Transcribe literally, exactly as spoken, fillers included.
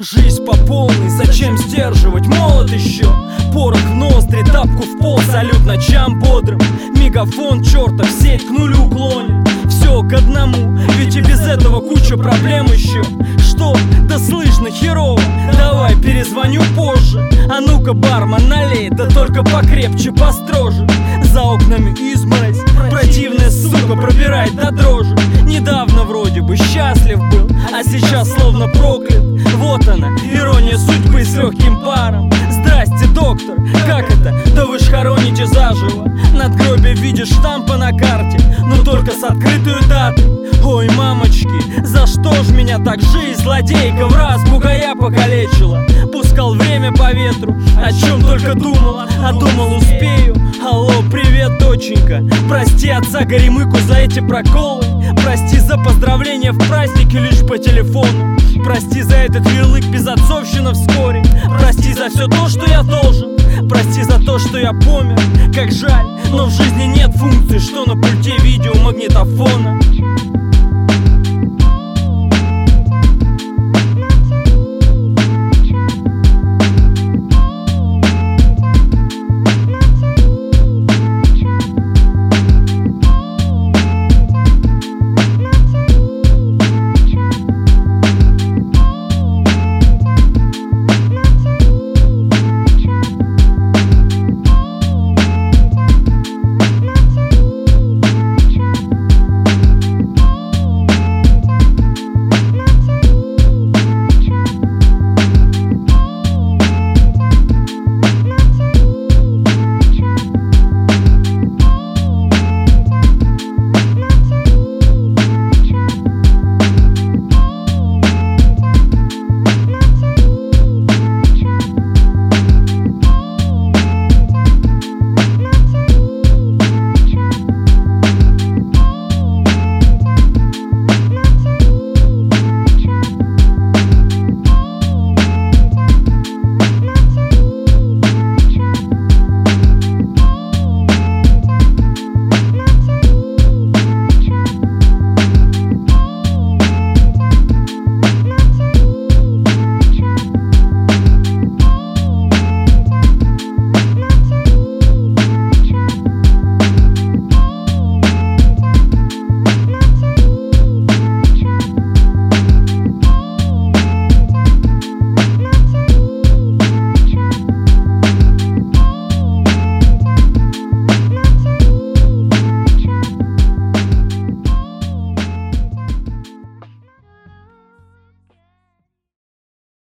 Жизнь по полной, зачем сдерживать? Молод еще, порох в ноздри, тапку в пол, салют ночам бодрым. Мегафон чертов сеть к нулю клонит. Все к одному, ведь и без этого куча проблем еще. Что? Да слышно херово, давай перезвоню позже. А ну-ка, бармен, налей, да только покрепче, построже. За окнами изморозь, противная сука пробирает до дрожи. Недавно вроде бы счастлив был, а сейчас словно проклят. Вот она, ирония судьбы с легким паром. Здрасте, доктор, как это? Да вы ж хороните заживо. Надгробие видишь штампа на карте, но только с открытую дату. Ой, мамочки, за что ж меня так жизнь злодейка в раз бугая покалечила? Пускал время по ветру, о чем только думал, а думал успею. Алло, привет, доченька, прости отца Горемыку за эти проколы. Прости за поздравления в празднике лишь по телефону. Прости за этот ярлык безотцовщина вскоре. Прости за все то, что я должен. Прости за то, что я помер. Как жаль, но в жизни нет функции, что на пульте видеомагнитофона.